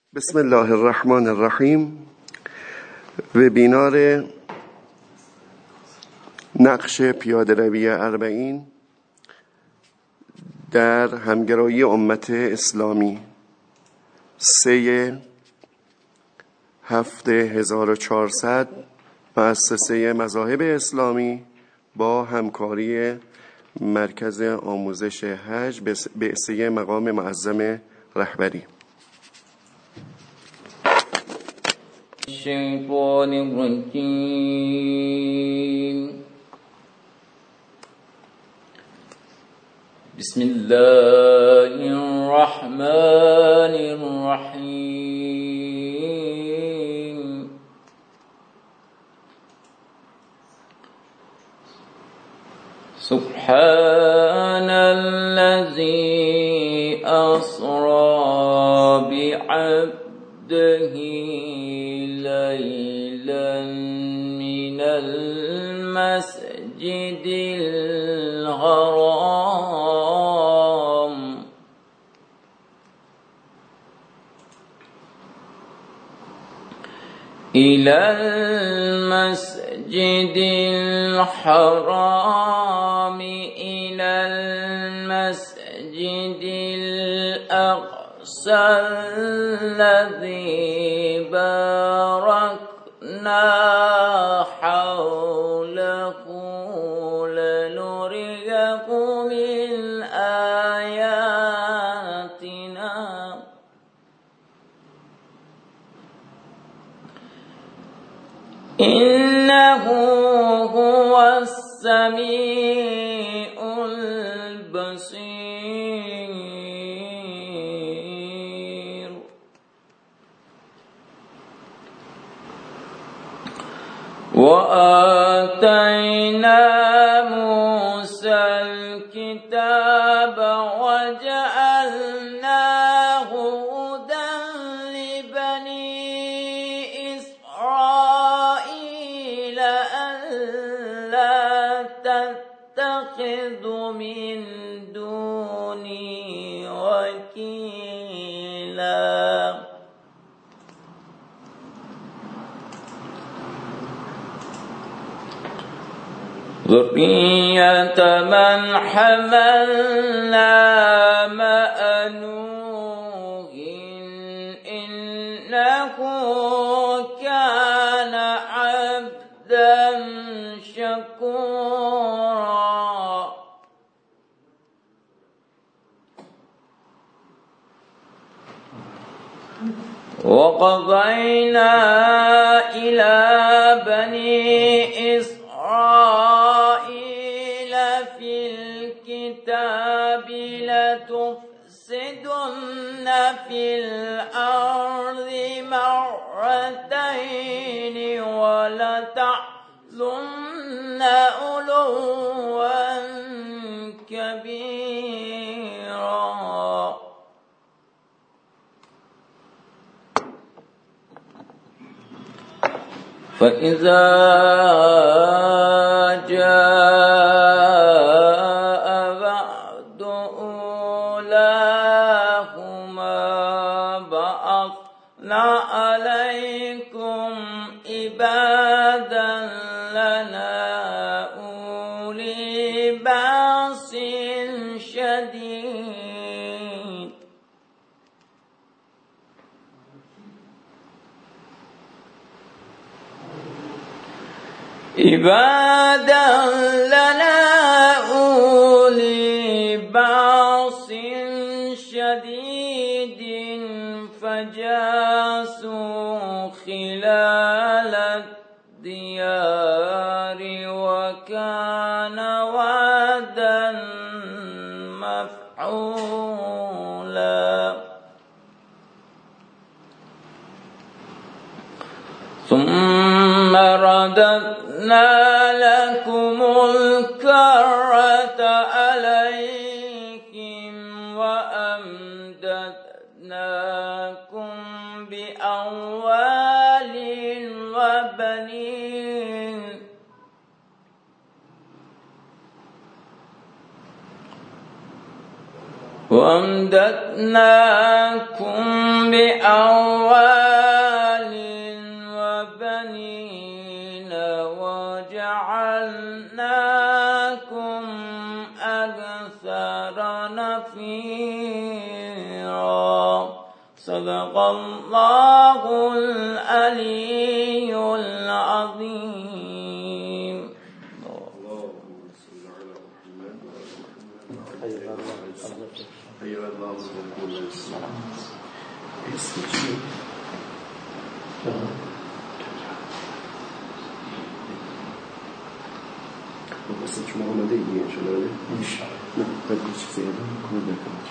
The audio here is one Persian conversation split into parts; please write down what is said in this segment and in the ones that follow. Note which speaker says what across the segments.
Speaker 1: بسم الله الرحمن الرحیم. وبینار نقش پیاده روی اربعین در همگرایی امت اسلامی 3/7/1400 مؤسسه مذاهب اسلامی با همکاری مرکز آموزش حج بعثه مقام معظم رهبری.
Speaker 2: الشيطان الرجيم. بسم الله الرحمن الرحيم. سبحان الذي أسرى بعبده ليلا من المسجد الحرام إلى المسجد الحرام إلى المسجد الأقصى الذي باركنا حوله لنريه من آياتنا إنه هو السميع البصير. وآتينا موسى الكتاب وجعلناه هدى لبني إسرائيل ألا تتخذوا من دوني وكيلا. ذرية من حملنا مع نوح إنه كان عبدا شكورا. وقضينا إلى بني إسرائيل في الكتاب لتفسدن في الأرض مرتين ولتعلن علوا كبيرا. فإذا جاء بعد أولاهما بعثنا عليكم عبادا لنا أولي بأس شديد عبادا لنا أولي بأس شديد فجاسوا خلال الديار وكان وعدا مفعولا. ثم رددنا لكم الكرة عليهم وأمددناكم بأموال وبنين وامددناكم بأموال وبنين وجعلناكم أكثر نفيرا. صدق الله العلي العظيم.
Speaker 1: شما آماده ایه انشاءالله؟ نه باید کسی زیاده کنه بکنه.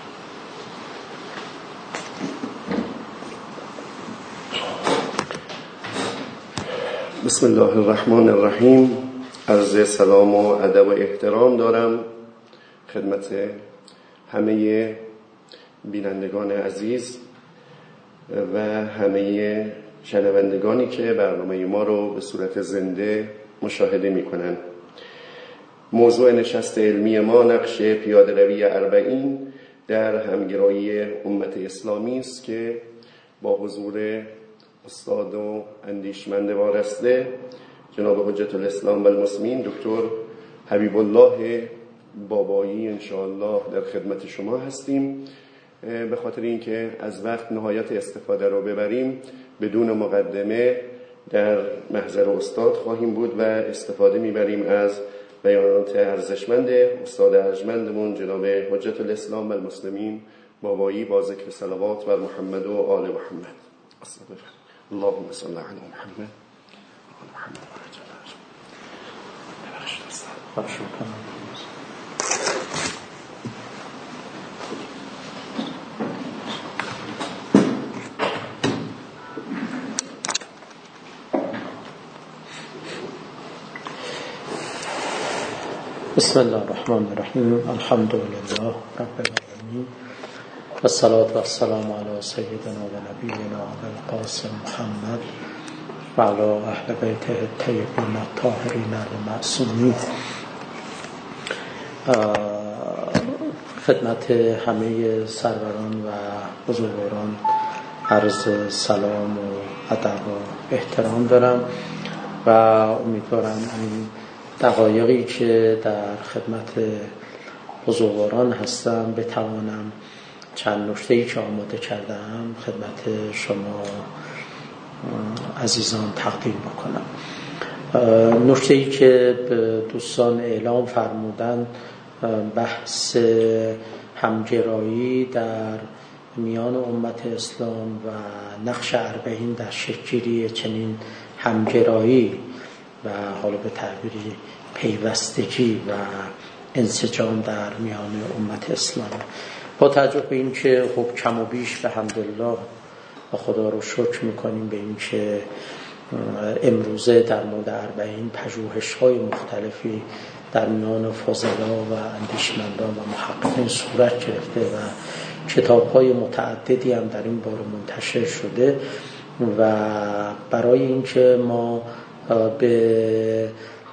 Speaker 1: بسم الله الرحمن الرحیم. عرض سلام و ادب و احترام دارم خدمت همه بینندگان عزیز و همه شنوندگانی که برنامه ما رو به صورت زنده مشاهده می‌کنند. موضوع نشست علمی ما نقش پیاده‌روی اربعین در همگرایی امت اسلامی است که با حضور استاد و اندیشمند وارسته جناب حجت الاسلام و المسلمین دکتر حبیب الله بابایی انشاءالله در خدمت شما هستیم. به خاطر اینکه از وقت نهایت استفاده رو ببریم بدون مقدمه در محضر استاد خواهیم بود و استفاده میبریم از بیانات ارزشمند استاد ارجمندمون جناب حجت الاسلام و المسلمین بابایی با ذکر صلوات بر محمد و آل محمد. اللهم صل علی محمد و آل محمد.
Speaker 3: بسم الله الرحمن الرحیم. الحمد لله رب العالمین و الصلاة و السلام علی سیدنا و نبینا القاسم محمد و علی اهل بیته الطیبین الطاهرین المعصومین. خدمت همه سروران و بزرگواران عرض سلام و ادب و احترام دارم و امیدوارم این دقایقی که در خدمت بزرگواران هستم بتوانم چند نکته‌ای که آماده کردم خدمت شما عزیزان تقدیم بکنم. نکته‌ای که دوستان اعلام فرمودن بحث همگرایی در میان امت اسلام و نقش اربعین در شکل‌گیری چنین همگرایی و حالا به تعبیری پیوستگی و انسجام در میان امت اسلام. با توجه به این که خب کم و بیش به حمدالله و خدا رو شکر میکنیم به این که امروزه در مورد اربعین پژوهش‌های مختلفی در میان فضلا و اندیشمندان و محققین صورت گرفته و کتاب‌های متعددی هم در این باره منتشر شده و برای اینکه ما به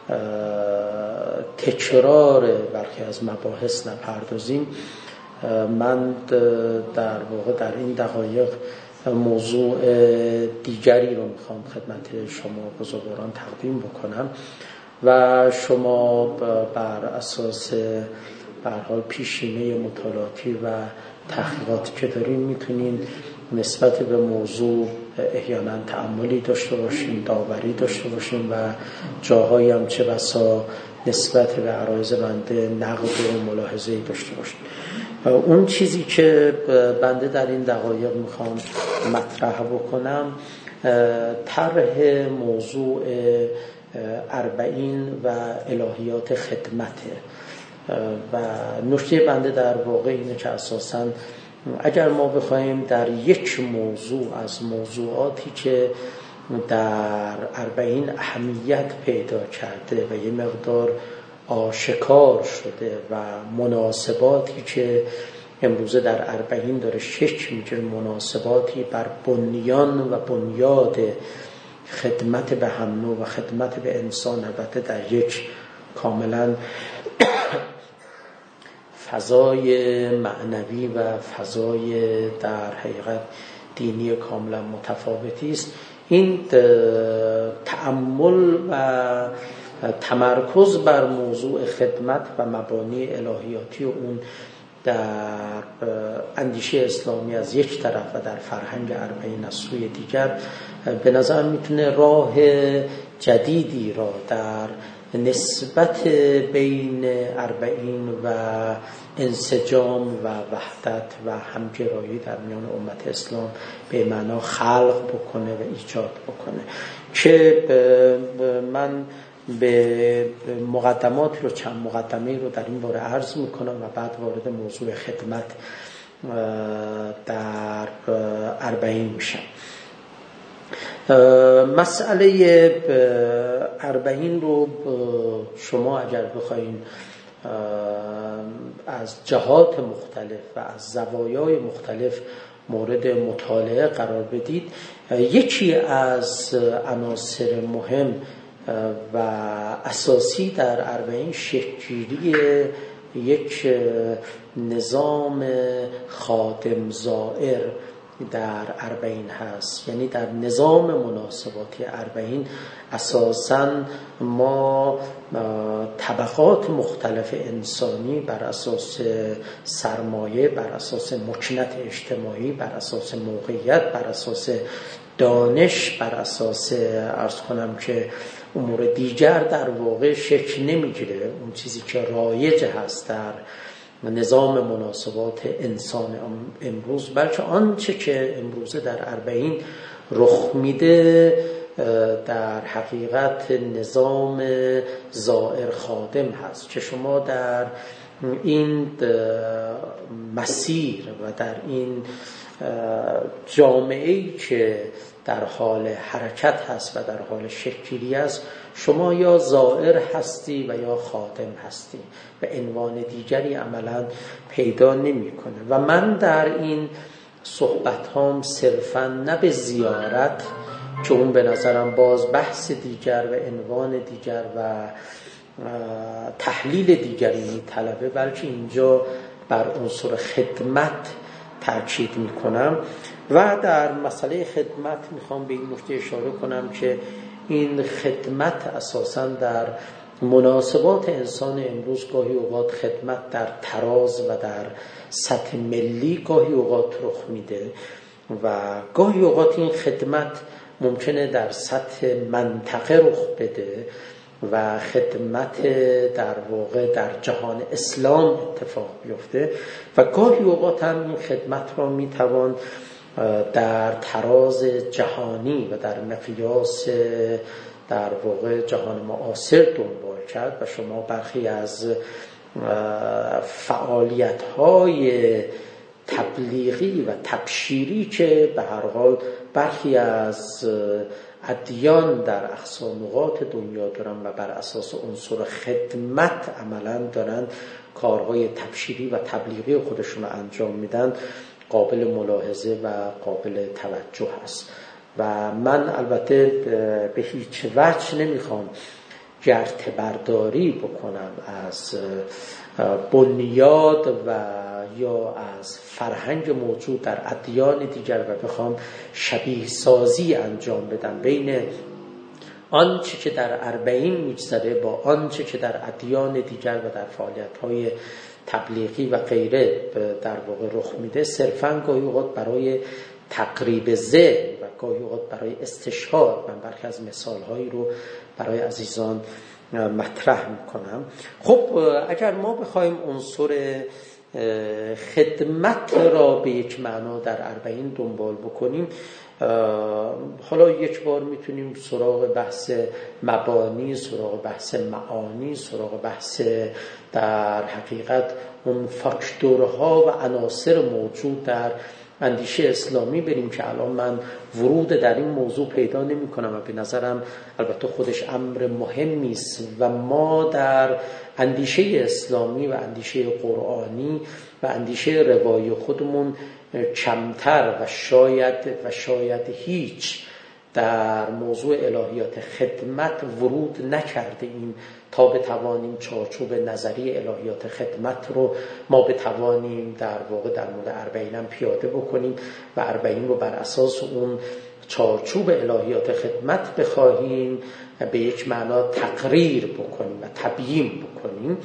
Speaker 3: تکرار برخی از مباحث نپردازیم، من در واقع در این دقایق موضوع دیگری رو میخوام خدمت شما بزرگواران تقدیم بکنم و شما بر اساس به هر حال پیشینه مطالعاتی و تحقیقاتی که دارین میتونین نسبت به موضوع احیانا تأملی داشته باشین، داوری داشته باشین و جاهایی هم چه بسا نسبت به عرایض بنده نقد و ملاحظه‌ای داشته باشین. اون چیزی که بنده در این دقایق میخوام مطرح بکنم طرح موضوع اربعین و الهیات خدمته و نکته بنده در واقع اینه که اساساً اگر ما بخوایم در یک موضوع از موضوعاتی که در اربعین اهمیت پیدا کرده و یه مقدار آشکار شده و مناسباتی که امروزه در اربعین داره شکل میگیره، مناسباتی بر بنیان و بنیاد خدمت به هم نوع و خدمت به انسان البته در یک کاملا فضای معنوی و فضای در حقیقت دینی کاملا متفاوتی است. این تأمل و تمرکز بر موضوع خدمت و مبانی الهیاتی اون در اندیشه اسلامی از یک طرف و در فرهنگ اربعین از سوی دیگر به نظر میتونه راه جدیدی را در نسبت بین اربعین و انسجام و وحدت و همگرایی در میان امت اسلام به معنا خلق بکنه و ایجاد بکنه. که من به مقدمات رو چند مقدمه رو در این باره عرض میکنم و بعد وارد موضوع خدمت در اربعین میشم. مسئله اربعین رو شما اگر بخواین از جهات مختلف و از زوایای مختلف مورد مطالعه قرار بدید، یکی از عناصر مهم و اساسی در اربعین شکل‌گیری یک نظام خادم زائر در اربعین هست. یعنی در نظام مناسباتی اربعین اساساً ما طبقات مختلف انسانی بر اساس سرمایه، بر اساس مکنت اجتماعی، بر اساس موقعیت، بر اساس دانش، بر اساس عرض کنم که امور دیگر در واقع شکل نمیگیره اون چیزی که رایج هست در نظام مناسبات انسان امروز، بلکه آنچه که امروزه در اربعین رخ میده در حقیقت نظام زائر خادم هست که شما در این مسیر و در این جامعه‌ای که در حال حرکت هست و در حال شکل‌گیری است، شما یا زائر هستی و یا خادم هستی و عنوان دیگری عملاً پیدا نمی‌کنه. و من در این صحبت هام صرفاً نه به زیارت که اون به نظرم باز بحث دیگر و عنوان دیگر و تحلیل دیگری می‌طلبه، بلکه اینجا بر عنصر خدمت تاکید می‌کنم و در مسئله خدمت میخوام به این نکته اشاره کنم که این خدمت اساساً در مناسبات انسان امروز گاهی اوقات خدمت در تراز و در سطح ملی گاهی اوقات رخ میده و گاهی اوقات این خدمت ممکنه در سطح منطقه رخ بده و خدمت در واقع در جهان اسلام اتفاق بیفته و گاهی اوقات هم این خدمت را میتوان در تراز جهانی و در مقیاس در واقع جهان معاصر دنبال کرد و شما برخی از فعالیت‌های تبلیغی و تبشیری که به هر حال برخی از ادیان در اقصا نقاط دنیا دارن و بر اساس عنصر خدمت عملاً دارن کارهای تبشیری و تبلیغی خودشون رو انجام میدن، قابل ملاحظه و قابل توجه است. و من البته به هیچ وجه نمیخوام جرت برداری بکنم از بنیاد و یا از فرهنگ موجود در ادیان دیگر و بخوام شبیه سازی انجام بدم بین آنچه که در اربعین میگذره با آنچه که در ادیان دیگر و در فعالیت‌های تبلیغی و غیره در واقع رخ میده، صرفاً گاهی اوقات برای تقریب ذهن و گاهی اوقات برای استشهاد من برخی از مثال‌هایی رو برای عزیزان مطرح میکنم. خب اگر ما بخوایم عنصر خدمت را به یک معنا در اربعین دنبال بکنیم، حالا یک بار میتونیم سراغ بحث مبانی، سراغ بحث معانی، سراغ بحث در حقیقت اون فاکتورها و عناصر موجود در اندیشه اسلامی بریم که الان من ورود در این موضوع پیدا نمی کنم و به نظرم البته خودش امر مهمی است و ما در اندیشه اسلامی و اندیشه قرآنی و اندیشه روایی خودمون کمتر و شاید هیچ در موضوع الهیات خدمت ورود نکردیم تا بتوانیم چارچوب نظری الهیات خدمت رو ما بتوانیم در واقع در مورد اربعین هم پیاده بکنیم و اربعین رو بر اساس اون چارچوب الهیات خدمت بخواهیم به یک معنا تقریر بکنیم و تبیین بکنیم.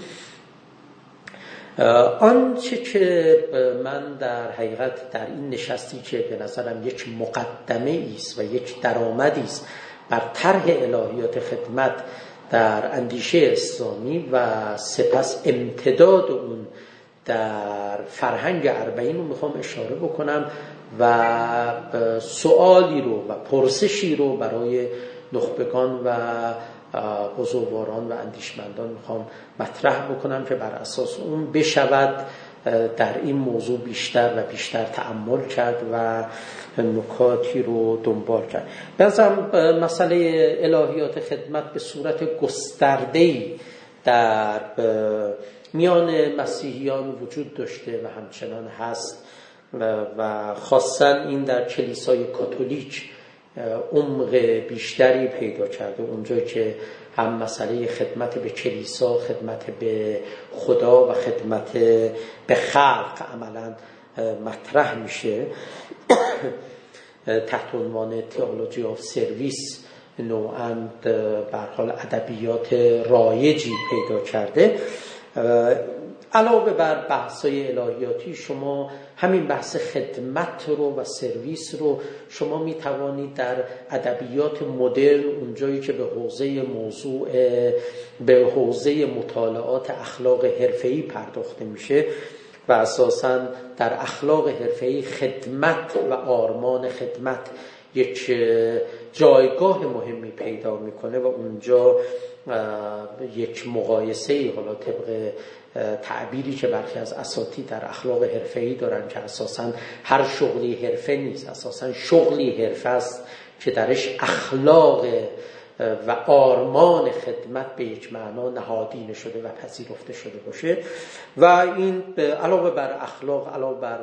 Speaker 3: آنچه که من در حقیقت در این نشستی که به نظرم یک مقدمه است و یک درآمدی است بر طرح الهیات خدمت در اندیشه اسلامی و سپس امتداد اون در فرهنگ اربعین رو میخوام اشاره بکنم و سوالی رو و پرسشی رو برای نخبگان و بزرگواران و اندیشمندان میخوام مطرح بکنم که بر اساس اون بشود در این موضوع بیشتر و بیشتر تأمل کرد و نکاتی رو دنبال کرد. بازم مسئله الهیات خدمت به صورت گسترده‌ای در میان مسیحیان وجود داشته و همچنان هست و خاصا این در کلیسای کاتولیک عمق بیشتری پیدا کرده، اونجایی که هم مسئله خدمت به کلیسا، خدمت به خدا و خدمت به خلق عملا مطرح میشه تحت عنوان تئولوژی آف سرویس نوعاً به هر حال ادبیات رایجی پیدا کرده. علاوه بر بحث‌های الهیاتی شما همین بحث خدمت رو و سرویس رو شما می توانید در ادبیات مدرن اونجایی که به حوزه مطالعات اخلاق حرفه‌ای پرداخته میشه و اساساً در اخلاق حرفه‌ای خدمت و آرمان خدمت یک جایگاه مهمی پیدا میکنه و اونجا یک مقایسه‌ای حالا طبق تعبیری که برخی از اساتید در اخلاق حرفه‌ای دارن که اساساً هر شغلی حرفه نیست، اساساً شغلی حرفه است که درش اخلاق و آرمان خدمت به یک معنا نهادینه شده و پذیرفته شده باشه و این علاوه بر اخلاق، علاوه بر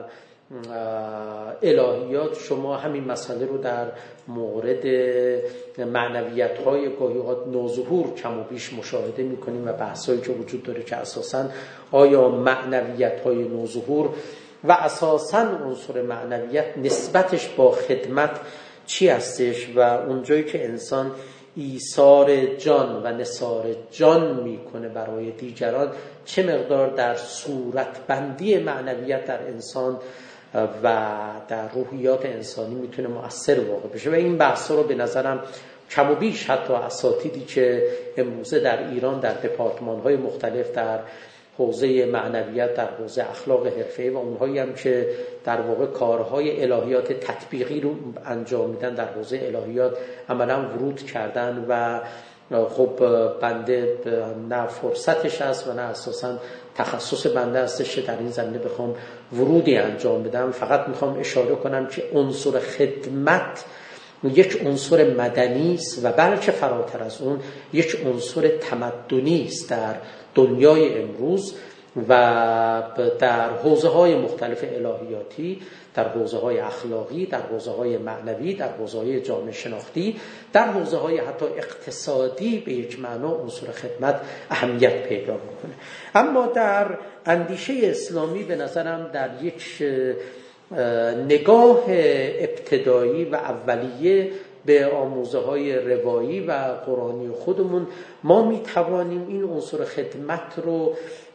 Speaker 3: الهیات شما همین مسئله رو در مورد معنویت‌های گاهی اوقات نوظهور کم و بیش مشاهده می‌کنیم و بحثایی که وجود داره که اساساً آیا معنویت‌های نوظهور و اساساً عنصر معنویت نسبتش با خدمت چی هستش و اونجایی که انسان ایثار جان و نثار جان میکنه برای دیگران چه مقدار در صورتبندی معنویت در انسان و در روحیات انسانی میتونه مؤثر واقع بشه و این بحثا رو به نظرم کم و بیش حتی اساتیدی که امروزه در ایران در دپارتمان‌های مختلف در حوزه معنویت، در حوزه اخلاق حرفه‌ای و اونهایی هم که در واقع کارهای الهیات تطبیقی رو انجام میدن در حوزه الهیات عملا ورود کردن و خب بنده نه فرصتش هست و نه اساساً تخصص بنده هستش که در این زمینه بخوام ورودی انجام بدم. فقط میخوام اشاره کنم که عنصر خدمت یک عنصر مدنی است و بلکه فراتر از اون یک عنصر تمدنی است در دنیای امروز و در حوزه‌های مختلف الهیاتی، در حوزه‌های اخلاقی، در حوزه‌های معنوی، در حوزه‌های جامعه شناختی، در حوزه‌های حتی اقتصادی به یک معنا عنصر خدمت اهمیت پیدا می‌کنه. اما در اندیشه اسلامی به نظرم در یک نگاه ابتدایی و اولیه به آموزه‌های روایی و قرآنی خودمون ما می‌توانیم این عنصر خدمت رو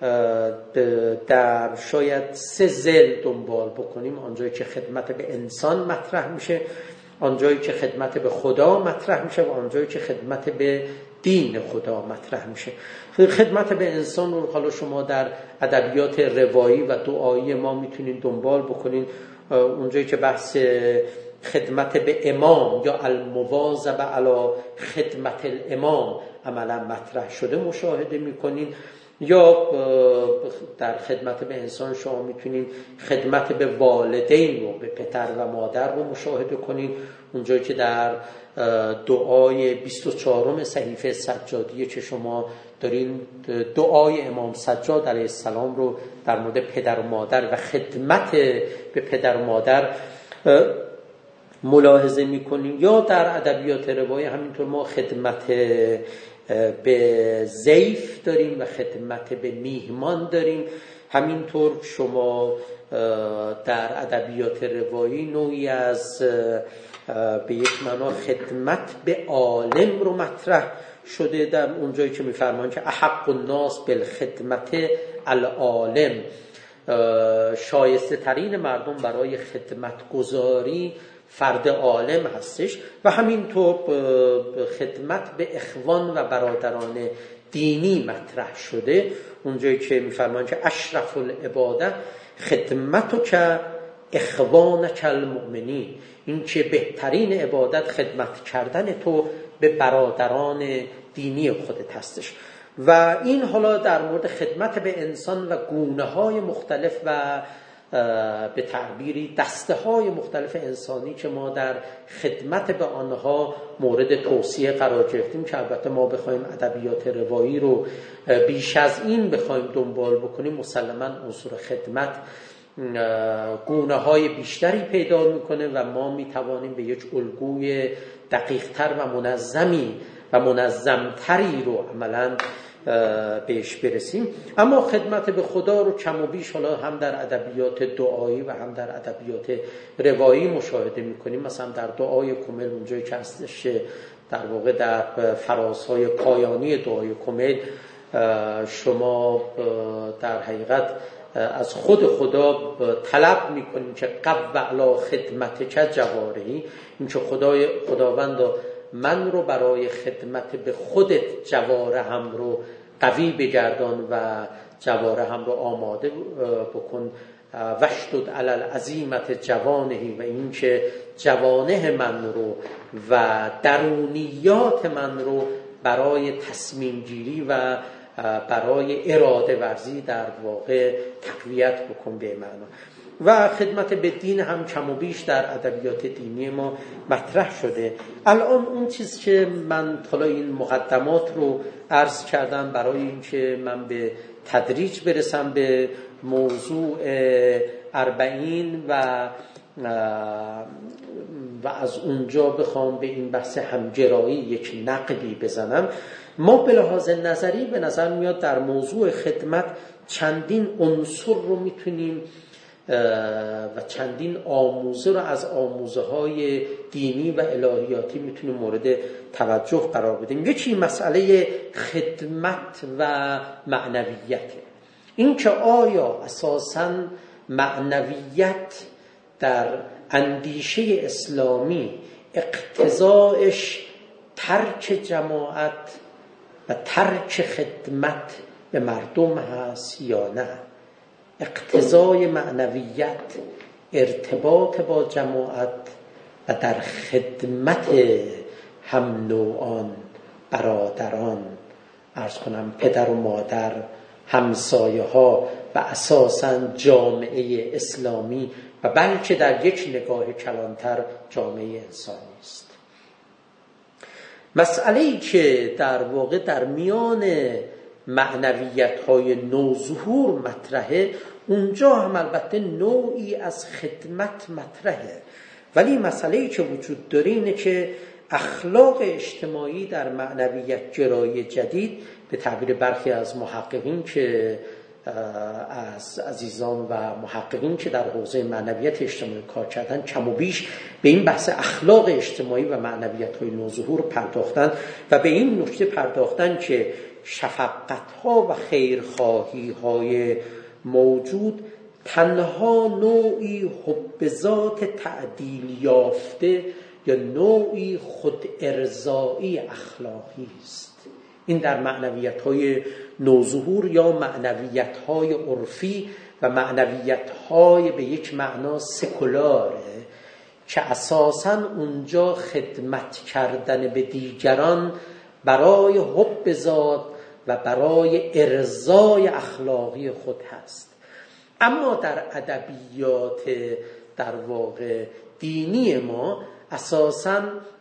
Speaker 3: در شاید 3 ضلع دنبال بکنیم. آنجایی که خدمت به انسان مطرح میشه، آنجایی که خدمت به خدا مطرح میشه و آنجایی که خدمت به دین خدا مطرح میشه. خدمت به انسان رو حالا شما در ادبیات روایی و دعایی ما میتونید دنبال بکنید، اونجایی که بحث خدمت به امام یا المواظبه علی خدمت الامام عملا مطرح شده مشاهده میکنید، یا در خدمت به انسان شما میتونید خدمت به والدین و به پدر و مادر رو مشاهده کنید، اونجایی که در دعای 24 صحیفه سجادیه که شما دارین دعای امام سجاد علیه السلام رو در مورد پدر و مادر و خدمت به پدر و مادر ملاحظه میکنیم یا در ادبیات روایی همینطور ما خدمت به ضیف داریم و خدمت به میهمان داریم. همینطور شما در ادبیات روایی نوعی از به یک معنا خدمت به عالم رو مطرح شده در اونجایی که میفرمایند که احق الناس بالخدمت العالم، شایسته ترین مردم برای خدمت گذاری فرد عالم هستش. و همینطور خدمت به اخوان و برادران دینی مطرح شده اونجایی که میفرمایند که اشرف العباده خدمتک اخوانک المؤمنین، این که بهترین عبادت خدمت کردن تو به برادران دینی خودت هستش. و این حالا در مورد خدمت به انسان و گونه‌های مختلف و به تعبیری دسته‌های مختلف انسانی که ما در خدمت به آنها مورد توصیه قرار گرفتیم، که البته ما بخوایم ادبیات روایی رو بیش از این بخوایم دنبال بکنیم مسلماً عنصر خدمت گونه‌های بیشتری پیدا میکنه و ما میتوانیم به یک الگوی دقیق‌تر و منظمی و منظمتری رو عملاً بهش برسیم. اما خدمت به خدا رو کم و بیش حالا هم در ادبیات دعایی و هم در ادبیات روایی مشاهده میکنیم. مثلا در دعای کمیل اونجایی که هستش در واقع در فرازهای پایانی دعای کمیل شما در حقیقت از خود خدا طلب میکنیم که قو علی خدمتک جوارحی، این که خداوند من رو برای خدمت به خودت جوارحم رو قوی بگردان و جوارحم رو آماده بکن. وشدد علی العزیمت جوانهی، و این که جوانه من رو و درونیات من رو برای تصمیم گیری و برای اراده ورزی در واقع تقویت بکن به معنا. و خدمت به دین هم کم و بیش در ادبیات دینی ما مطرح شده. الان اون چیز که من حالا این مقدمات رو عرض کردم برای اینکه من به تدریج برسم به موضوع 40 و از اونجا بخوام به این بحث همگرایی یک نقدی بزنم. ما به لحاظ نظری به نظر میاد در موضوع خدمت چندین عنصر رو میتونیم و چندین آموزه رو از آموزه های دینی و الهیاتی میتونیم مورد توجه قرار بدیم. یکی مسئله خدمت و معنویته، این که آیا اساساً معنویت در اندیشه اسلامی اقتضاعش ترک جماعت و ترک خدمت به مردم هست یا نه؟ اقتضای معنویت ارتباط با جماعت و در خدمت هم نوعان، برادران، عرض کنم پدر و مادر، همسایه ها و اساساً جامعه اسلامی و بلکه در یک نگاه کلانتر جامعه انسانی است. مسئله‌ای که در واقع در میان معنویت‌های نوظهور مطرحه، اونجا هم البته نوعی از خدمت مطرحه، ولی مسئله‌ای که وجود داره اینه که اخلاق اجتماعی در معنویت گرایی جدید به تعبیر برخی از محققین که از عزیزان و محققین که در حوزه معنویت اجتماعی کار کردن کم و بیش به این بحث اخلاق اجتماعی و معنویت‌های نوظهور پرداختن و به این نکته پرداختن که شفقت‌ها و خیرخواهی‌های موجود تنها نوعی حب ذات تعدیل یافته یا نوعی خود ارضایی اخلاقی است. این در معنویت‌های نوظهور یا معنویت‌های عرفی و معنویت‌های به یک معنا سکولاره که اساساً اونجا خدمت کردن به دیگران برای حب ذات و برای ارضای اخلاقی خود هست. اما در ادبیات در واقع دینی ما اساساً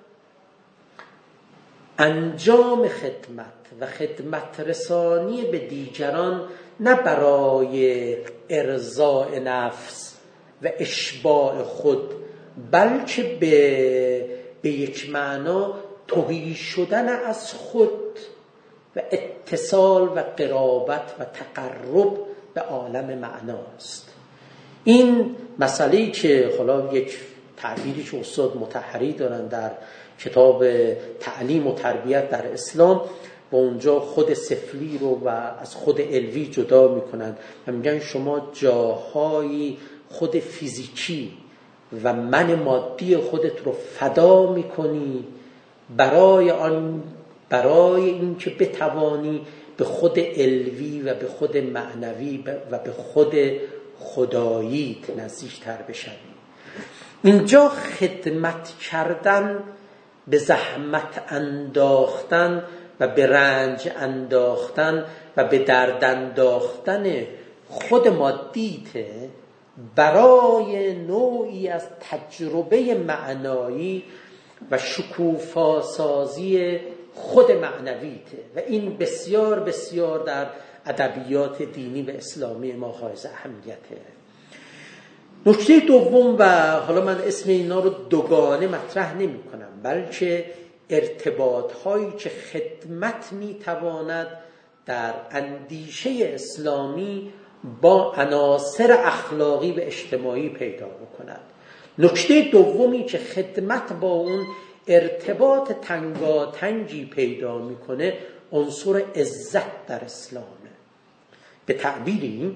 Speaker 3: انجام خدمت و خدمت رسانی به دیگران نه برای ارضاء نفس و اشباع خود بلکه به یک معنا تهی شدن از خود و اتصال و قرابت و تقرب به عالم معناست. این مسئله‌ای که حالا یک تعبیری که استاد مطهری دارن در کتاب تعلیم و تربیت در اسلام، و اونجا خود سفلی رو و از خود علوی جدا میکنن و میگن شما جاهای خود فیزیکی و من مادی خودت رو فدا میکنی برای این که بتوانی به خود علوی و به خود معنوی و به خود خداییت نزدیکتر بشوی. اینجا خدمت کردن، به زحمت انداختن و به رنج انداختن و به درد انداختن خود مادیته برای نوعی از تجربه معنایی و شکوفا سازی خود معنویته و این بسیار بسیار در ادبیات دینی و اسلامی ما حائز اهمیته. نکته دوم، و حالا من اسم اینا رو دوگانه مطرح نمی کنم، بلکه ارتباط هایی که خدمت می تواند در اندیشه اسلامی با عناصر اخلاقی و اجتماعی پیدا بکند. نکته دومی که خدمت با اون ارتباط تنگاتنگی پیدا میکنه عنصر عزت در اسلامه. به تعبیری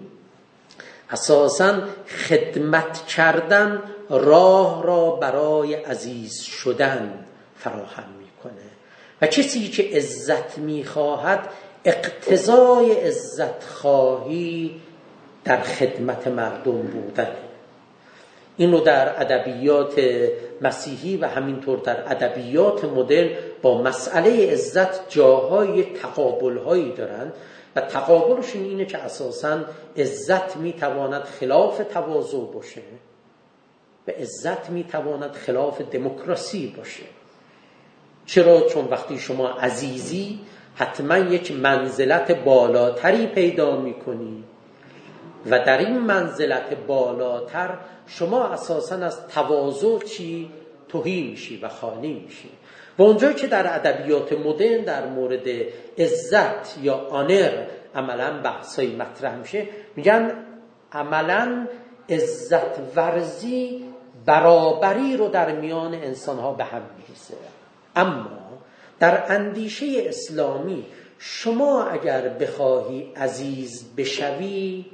Speaker 3: اساساً خدمت کردن راه را برای عزیز شدن فراهم میکنه و کسی که عزت میخواهد اقتضای عزت خواهی در خدمت مردم بودن. این رو در ادبیات مسیحی و همینطور در ادبیات مدرن با مسئله عزت جاهای تقابل‌هایی دارن و تقابلشون اینه که اساساً عزت میتواند خلاف تواضع باشه و عزت میتواند خلاف دموکراسی باشه. چرا؟ چون وقتی شما عزیزی حتما یک منزلت بالاتری پیدا میکنی و در این منزلت بالاتر شما اساساً از تواضع تهی میشی و خالی میشی. و اونجایی که در ادبیات مدرن در مورد عزت یا آنر عملاً بحثای مطرح میشه، میگن عملاً عزت ورزی برابری رو در میان انسانها به هم میریزه. اما در اندیشه اسلامی شما اگر بخواهی عزیز بشوی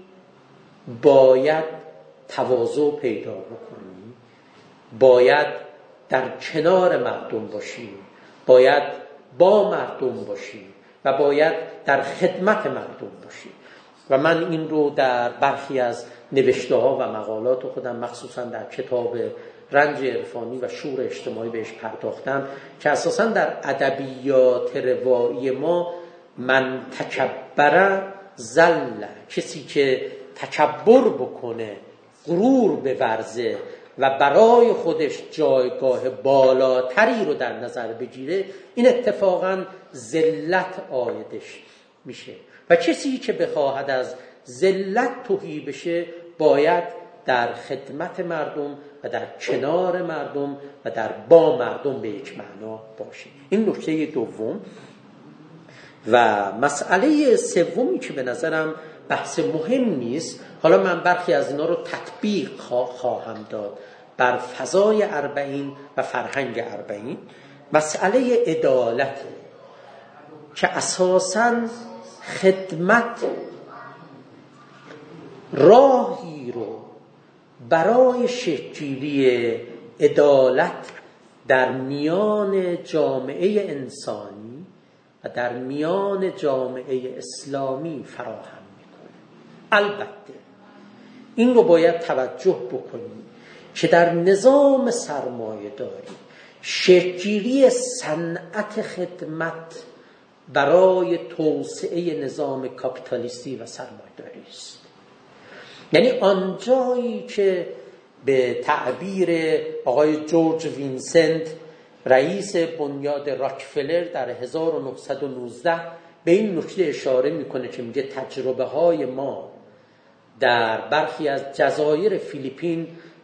Speaker 3: باید تواضع پیدا بکنی، باید در کنار مردم باشی، باید با مردم باشی و باید در خدمت مردم باشی. و من این رو در برخی از نوشته ها و مقالات خودم مخصوصا در کتاب رنج عرفانی و شور اجتماعی بهش پرداختم که اساسا در ادبیات روایی ما من تکبر زل، کسی که تکبر بکنه، غرور بورزه و برای خودش جایگاه بالاتری رو در نظر بگیره، این اتفاقا ذلت عایدش میشه. و کسی که بخواهد از ذلت تهی بشه باید در خدمت مردم و در کنار مردم و در با مردم به یک معنا باشه. این نکته دوم. و مسئله سومی که به نظرم بحث مهم نیست، حالا من برخی از اینا رو تطبیق خواهم داد بر فضای اربعین و فرهنگ اربعین، مسئله عدالت که اساساً خدمت راهی رو برای شکل‌گیری عدالت در میان جامعه انسانی و در میان جامعه اسلامی فراهم میکنه. البته این رو باید توجه بکنیم که در نظام سرمایه‌داری شکل‌گیری صنعت خدمت برای توسعه نظام کاپیتالیستی و سرمایه‌داری است. یعنی آنجایی که به تعبیر آقای جورج وینسنت رئیس بنیاد راکفلر در 1919 به این نکته اشاره میکنه که میگه تجربه های ما در برخی از جزایر فیلیپین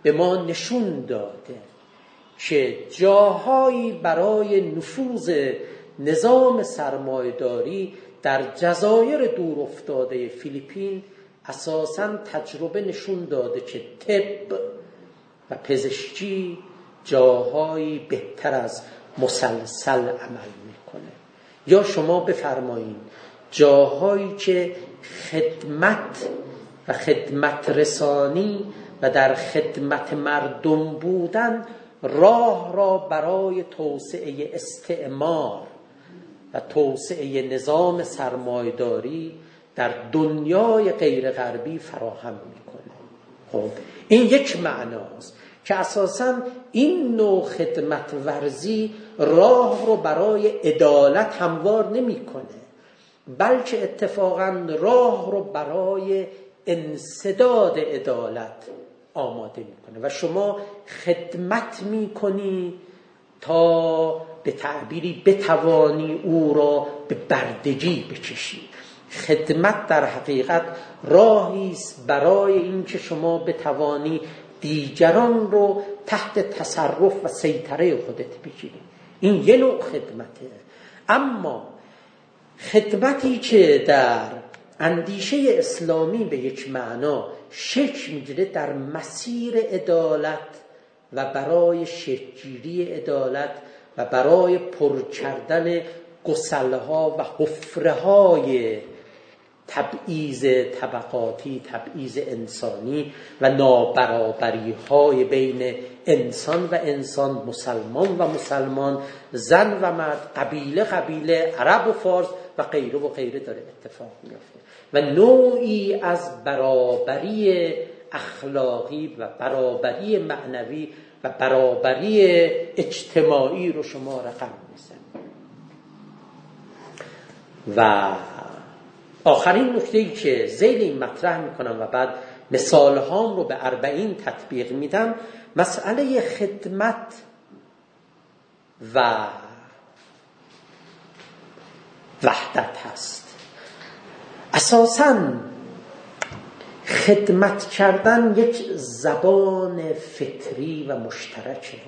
Speaker 3: به ما نشون داده که جاهایی برای نفوذ نظام سرمایه‌داری در جزایر دور افتاده فیلیپین اساساً تجربه نشون داده که طب و پزشکی جاهایی بهتر از مسلسل عمل میکنه. یا شما بفرمایید جاهایی که خدمت و خدمت رسانی و در خدمت مردم بودن راه را برای توسعه استعمار و توسعه نظام سرمایه‌داری در دنیای غیر غربی فراهم میکنه. خب این یک معناست که اساساً این نوع خدمت ورزی راه رو برای عدالت هموار نمیکنه، بلکه اتفاقاً راه رو برای انسداد عدالت آماده میکنه و شما خدمت میکنی تا به تعبیری بتوانی او را به بردگی بکشی. خدمت در حقیقت راهی است برای اینکه شما بتوانی دیگران رو تحت تصرف و سیطره خودت بگیری. این یه نوع خدمته. اما خدمتی که در اندیشه اسلامی به یک معنا شکل میگیره در مسیر عدالت و برای شکل‌گیری عدالت و برای پر کردن گسل‌ها و حفره‌های تبعیض طبقاتی، تبعیض انسانی و نابرابری‌های بین انسان و انسان، مسلمان و مسلمان، زن و مرد، قبیله قبیله، عرب و فارس و غیره داره اتفاق میفته و نوعی از برابری اخلاقی و برابری معنوی و برابری اجتماعی رو شما رقم میزنید. و آخرین نکته‌ای که ذیل این مطرح میکنم و بعد مثال هام رو به 40 تطبیق میدم، مسئله خدمت و وحدت هست. اساساً خدمت کردن یک زبان فطری و مشترکه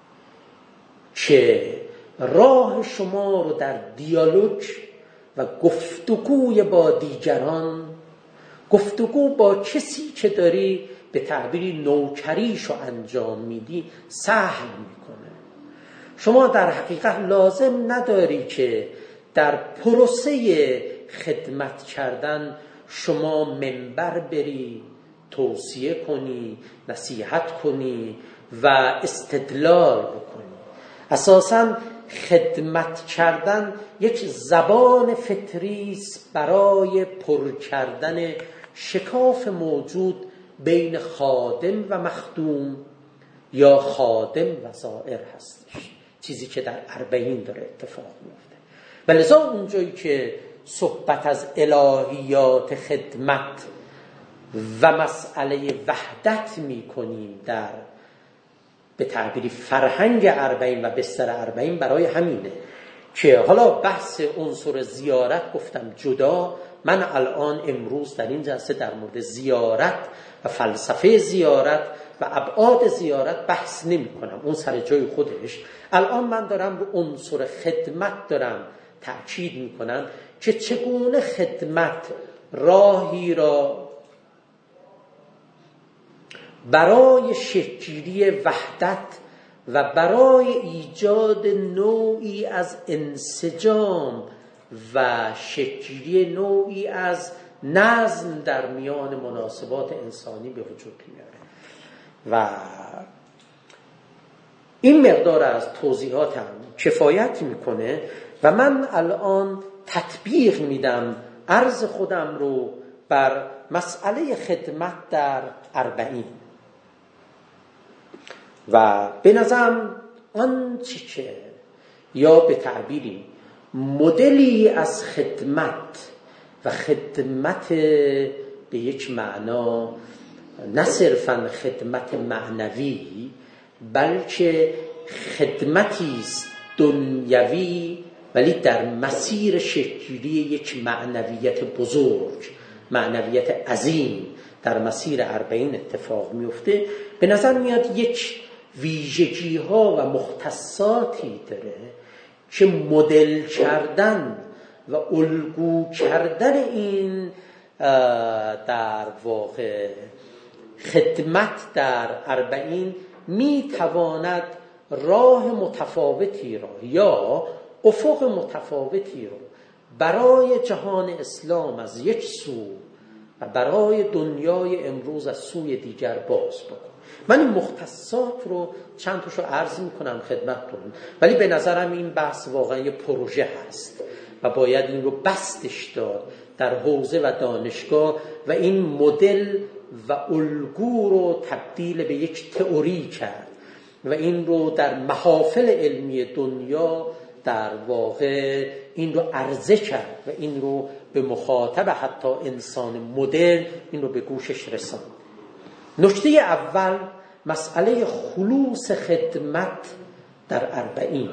Speaker 3: که راه شما رو در دیالوگ و گفتگوی با دیگران، گفتگو با کسی که داری به تعبیری نوکریشو انجام میدی سهل میکنه. شما در حقیقت لازم نداری که در پروسه خدمت کردن شما منبر بری، توصیه کنی، نصیحت کنی و استدلال بکنی. اساساً خدمت کردن یک زبان فطری است برای پر کردن شکاف موجود بین خادم و مخدوم یا خادم و زائر هستش، چیزی که در 40 داره اتفاق میفته. و لذا اونجایی که صحبت از الهیات خدمت و مسئله وحدت میکنیم در به تعبیری فرهنگ 40 و بستر 40 برای همینه که حالا بحث عنصر زیارت گفتم جدا. من الان امروز در این جلسه در مورد زیارت و فلسفه زیارت و ابعاد زیارت بحث نمی کنم، اون سر جای خودش. الان من دارم رو عنصر خدمت دارم تأکید می کنم که چگونه خدمت راهی را برای شکل‌گیری وحدت و برای ایجاد نوعی از انسجام و شکل‌گیری نوعی از نظم در میان مناسبات انسانی به وجود میاره. و این مقدار از توضیحاتم کفایت میکنه و من الان تطبیق میدم عرض خودم رو بر مسئله خدمت در 40 و به نظرم آنچه که یا به تعبیری مدلی از خدمت و خدمت به یک معنا نه صرفاً خدمت معنوی بلکه خدمتی است دنیوی ولی در مسیر شکل‌گیری یک معنویت بزرگ، معنویت عظیم در مسیر 40 اتفاق میفته، به نظر میاد یک ویژگی ها و مختصاتی داره که مدل کردن و الگو کردن این در واقع خدمت در 40 میتواند راه متفاوتی را یا افق متفاوتی را برای جهان اسلام از یک سو و برای دنیای امروز از سوی دیگر باز بکن. من این مختصات رو چند تاشو عرض میکنم خدمتتون، ولی به نظرم این بحث واقعا یه پروژه هست و باید این رو بستش داد در حوزه و دانشگاه و این مدل و الگو رو تبدیل به یک تئوری کرد و این رو در محافل علمی دنیا در واقع این رو عرضه کرد و این رو به مخاطب حتی انسان مدرن این رو به گوشش رساند. نکته اول مسئله خلوص خدمت در 40.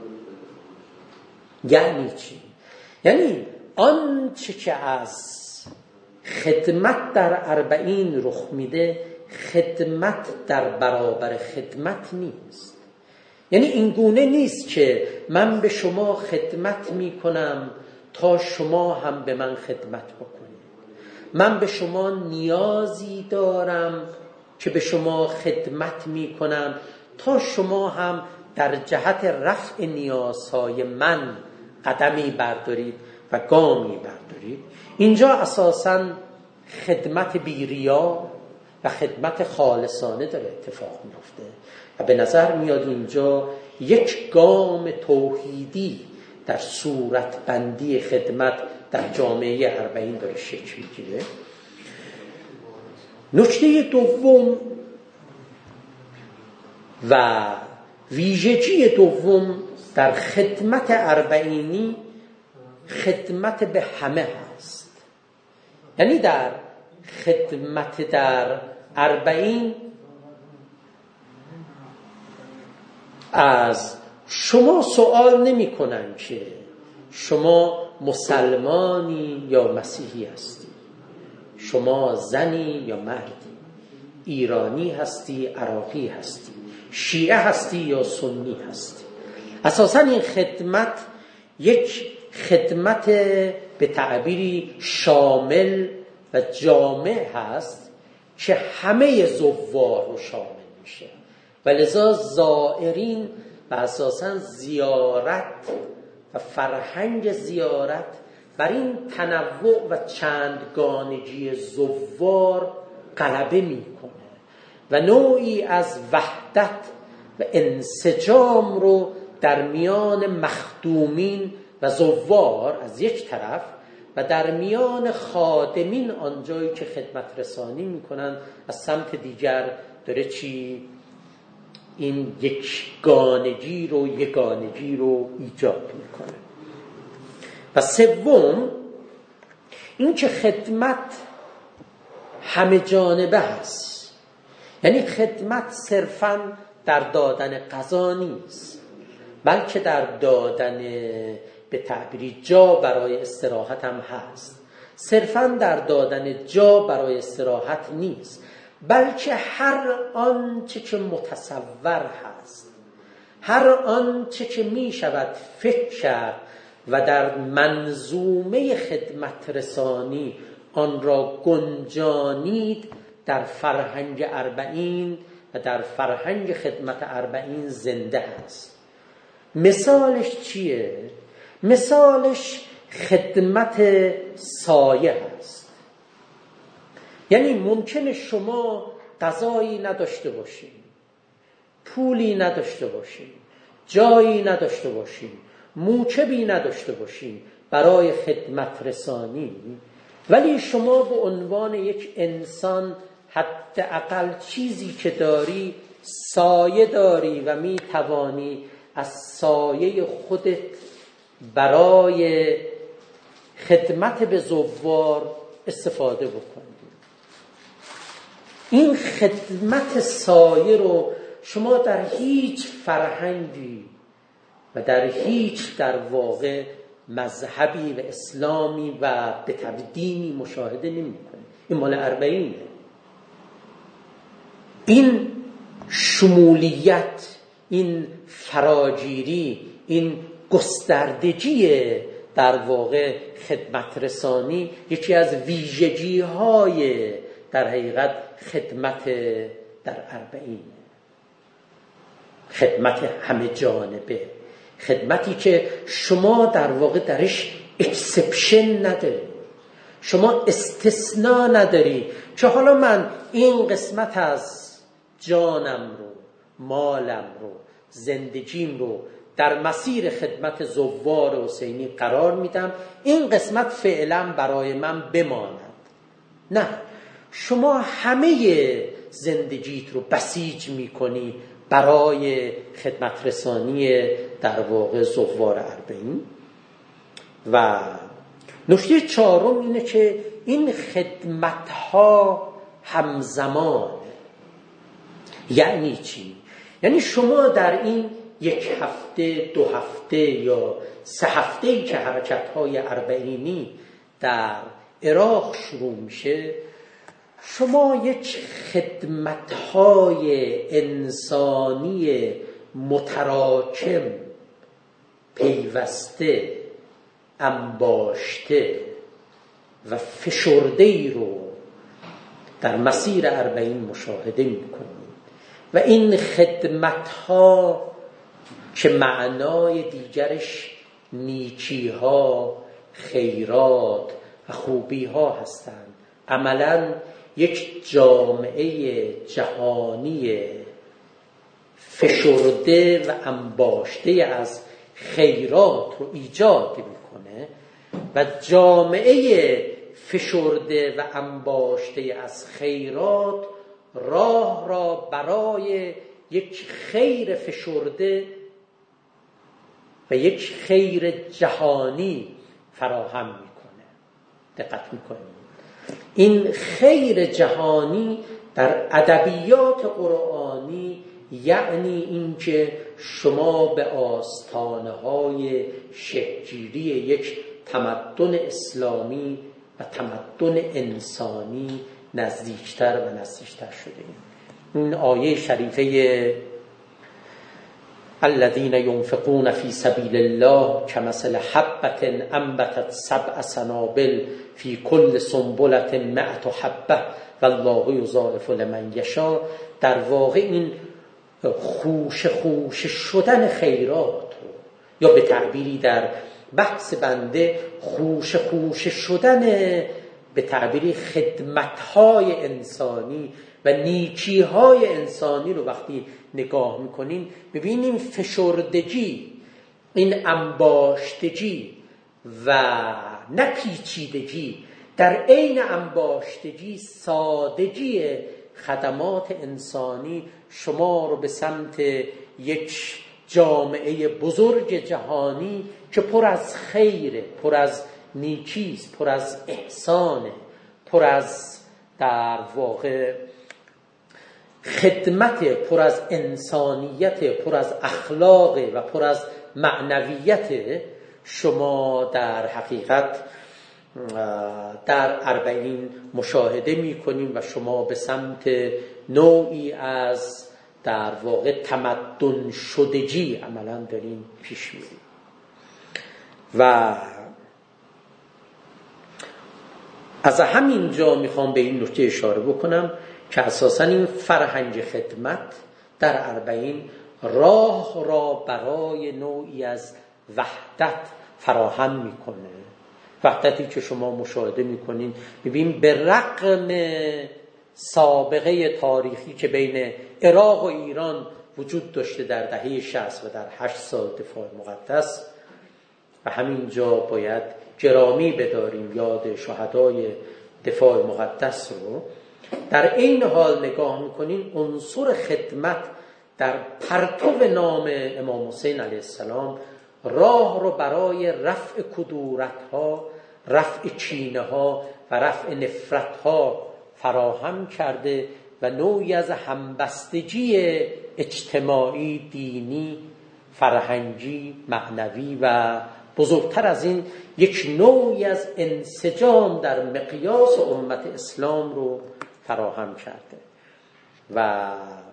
Speaker 3: یعنی چی؟ یعنی آنچه که از خدمت در 40 رخ میده خدمت در برابر خدمت نیست. یعنی این گونه نیست که من به شما خدمت میکنم تا شما هم به من خدمت بکنید. من به شما نیازی دارم که به شما خدمت میکنم تا شما هم در جهت رفع نیازهای من قدمی بردارید و گامی بردارید. اینجا اساساً خدمت بی‌ریا و خدمت خالصانه داره اتفاق میفته و به نظر میاد اینجا یک گام توحیدی در صورت بندی خدمت در جامعه 40 داره شکل میگیره. نکته دوم و ویژگی دوم در خدمت 40 خدمت به همه هست. یعنی در خدمت در 40 از شما سوال نمی کنن که شما مسلمانی یا مسیحی هستی، شما زنی یا مردی، ایرانی هستی، عراقی هستی، شیعه هستی یا سنی هستی. اساساً این خدمت یک خدمت به تعبیری شامل و جامع هست که همه زوار رو شامل میشه و لذا زائرین و اساساً زیارت و فرهنگ زیارت بر این تنوع و چندگانگی زوار غلبه میکنه و نوعی از وحدت و انسجام رو در میان مخدومین و زوار از یک طرف و در میان خادمین آنجایی که خدمت رسانی میکنن از سمت دیگر داره چی؟ این یگانگی رو ایجاد میکنه. و سوم این که خدمت همه جانبه هست. یعنی خدمت صرفاً در دادن غذا نیست، بلکه در دادن به تعبیری جا برای استراحت هم هست. صرفاً در دادن جا برای استراحت نیست، بلکه هر آنچه که متصور هست، هر آنچه که می شود فکر کرد و در منظومه خدمت رسانی آن را گنجانید در فرهنگ 40 و در فرهنگ خدمت 40 زنده است. مثالش چیه؟ مثالش خدمت سایه است. یعنی ممکنه شما غذایی نداشته باشید، پولی نداشته باشید، جایی نداشته باشید، موکبی نداشته باشید برای خدمت رسانی، ولی شما به عنوان یک انسان حداقل چیزی که داری سایه داری و می توانی از سایه خودت برای خدمت به زوار استفاده بکنی. این خدمت سایه رو شما در هیچ فرهنگی و در هیچ در واقع مذهبی و اسلامی و به تبع دینی مشاهده نمی کنید. این مال 40. این شمولیت، این فراگیری، این گستردگی در واقع خدمت رسانی یکی از ویژگی های در حقیقت خدمت در اربعین، خدمت همه جانبه، خدمتی که شما در واقع درش اکسپشن نداری، شما استثناء نداری که حالا من این قسمت از جانم رو، مالم رو، زندگیم رو در مسیر خدمت زوار حسینی قرار میدم، این قسمت فعلا برای من بماند. نه، شما همه زندگیت رو بسیج میکنی برای خدمت رسانی در واقع زوار اربعین. و نکته چهارم اینه که این خدمت ها همزمان. یعنی چی؟ یعنی شما در این 1 هفته، 2 هفته یا 3 هفته‌ای که حرکت‌های اربعینی در عراق شروع میشه، شما یک خدمت‌های انسانی متراکم، پیوسته، انباشته و فشرده‌ای رو در مسیر اربعین مشاهده می‌کنید. و این خدمت‌ها که معنای دیگرش نیکی‌ها، خیرات و خوبی‌ها هستند، عملاً یک جامعه جهانی فشرده و انباشته از خیرات رو ایجاد میکنه و جامعه فشرده و انباشته از خیرات راه را برای یک خیر فشرده و یک خیر جهانی فراهم میکنه. دقت میکنید این خیر جهانی در ادبیات قرآنی یعنی اینکه شما به آستانه‌های شکل‌گیری یک تمدن اسلامی و تمدن انسانی نزدیکتر و نزدیکتر شده. این آیه شریفه الذين ينفقون في سبيل الله كمثل حبة انبتت 7 سنابل في كل سنبلة 100 حبة والله يضاعف لمن يشاء، در واقع این خوش شدن خیرات رو، یا به تعبیری در بحث بنده خوش شدن به تعبیری خدمت‌های انسانی و نیکی‌های انسانی رو وقتی نگاه میکنین ببینیم فشردگی، این انباشتگی و نپیچیدگی، در عین انباشتگی سادگی خدمات انسانی شما رو به سمت یک جامعه بزرگ جهانی که پر از خیره، پر از نیکیست، پر از احسانه، پر از در واقع خدمت، پر از انسانیت، پر از اخلاق و پر از معنویت شما در حقیقت در اربعین مشاهده می‌کنیم و شما به سمت نوعی از در واقع تمدن شدگی عملاً دارین پیش میریم. و از همین جا میخوام به این نکته اشاره بکنم که اساساً این فرهنگ خدمت در اربعین راه را برای نوعی از وحدت فراهم میکنه. وحدتی که شما مشاهده میکنین، ببین به رغم سابقه تاریخی که بین عراق و ایران وجود داشته در دهه 60 و در 8 سال دفاع مقدس، و همینجا باید گرامی بداریم یاد شهدای دفاع مقدس رو، در این حال نگاه میکنین عنصر خدمت در پرتو نام امام حسین علیه السلام راه رو برای رفع کدورت‌ها، رفع کینه‌ها و رفع نفرت‌ها فراهم کرده و نوعی از همبستگی اجتماعی، دینی، فرهنگی، معنوی و بزرگتر از این یک نوعی از انسجام در مقیاس امت اسلام رو فراهم کرده. و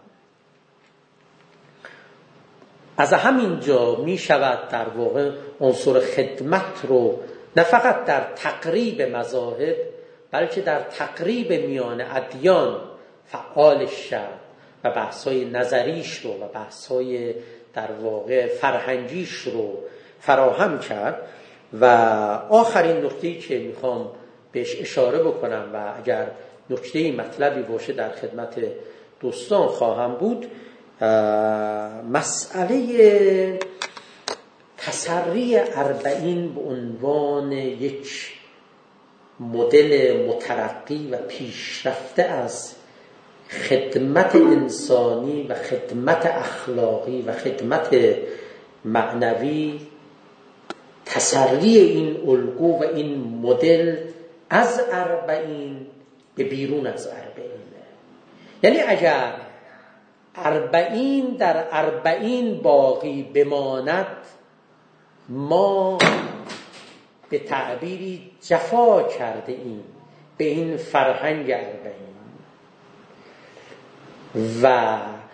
Speaker 3: از همینجا می شود در واقع عنصر خدمت رو نه فقط در تقریب مذاهب بلکه در تقریب میان ادیان فعالش شد و بحث‌های نظریش رو و بحث‌های در واقع فرهنگیش رو فراهم کرد. و آخرین نکته‌ای که میخوام بهش اشاره بکنم و اگر نکته‌ای مطلبی باشه در خدمت دوستان خواهم بود، مسئله تسری اربعین به عنوان یک مدل مترقی و پیشرفته از خدمت انسانی و خدمت اخلاقی و خدمت معنوی، تسری این الگو و این مدل از اربعین به بیرون از اربعینه. یعنی اگر اربعین در اربعین باقی بماند، ما به تعبیری جفا کرده ایم به این فرهنگ اربعین و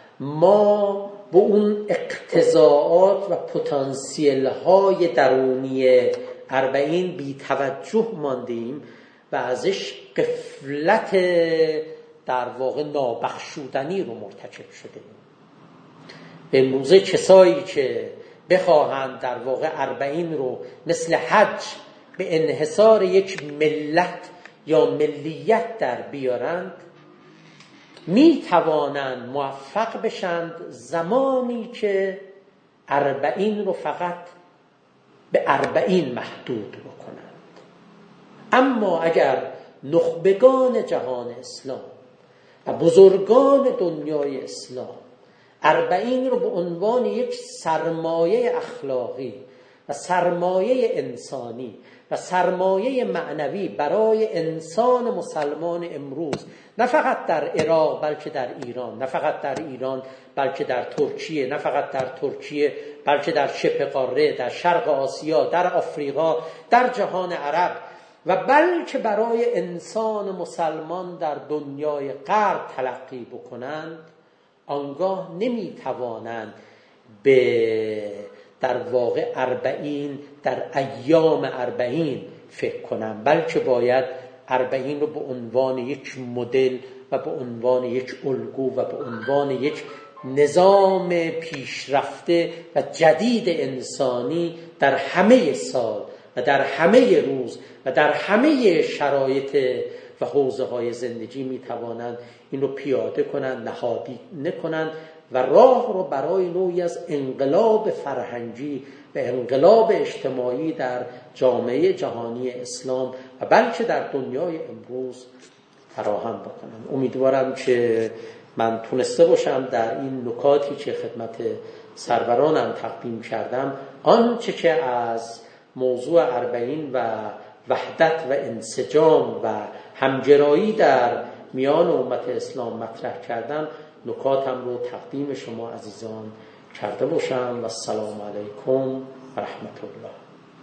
Speaker 3: ما به اون اقتضاعات و پتانسیل های درونی اربعین بی توجه ماندیم و ازش غفلت در واقع نابخشودنی رو مرتکب شده. به امروزه کسایی که بخواهند در واقع اربعین رو مثل حج به انحصار یک ملت یا ملیت در بیارند، می توانند موفق بشند زمانی که اربعین رو فقط به اربعین محدود بکنند. اما اگر نخبگان جهان اسلام و بزرگان دنیای اسلام اربعین رو به عنوان یک سرمایه اخلاقی و سرمایه انسانی و سرمایه معنوی برای انسان مسلمان امروز، نه فقط در عراق بلکه در ایران، نه فقط در ایران بلکه در ترکیه، نه فقط در ترکیه بلکه در شبه قاره، در شرق آسیا، در آفریقا، در جهان عرب و بلکه برای انسان مسلمان در دنیای غرب تلقی بکنند، آنگاه نمیتوانند به در واقع اربعین در ایام اربعین فکر کنند، بلکه باید اربعین رو به عنوان یک مدل و به عنوان یک الگو و به عنوان یک نظام پیشرفته و جدید انسانی در همه سال و در همه روز و در همه شرایط و حوزه های زندگی می توانند این رو پیاده کنند، نهادی نکنند و راه رو برای نوعی از انقلاب فرهنگی و انقلاب اجتماعی در جامعه جهانی اسلام و بلکه در دنیای امروز فراهم بکنند. امیدوارم که من تونسته باشم در این نکاتی که خدمت سرورانم تقدیم کردم آنچه که از موضوع اربعین و وحدت و انسجام و همگرایی در میان امت اسلام مطرح کردم نکاتم رو تقدیم شما عزیزان کرده باشم و السلام علیکم و رحمت الله.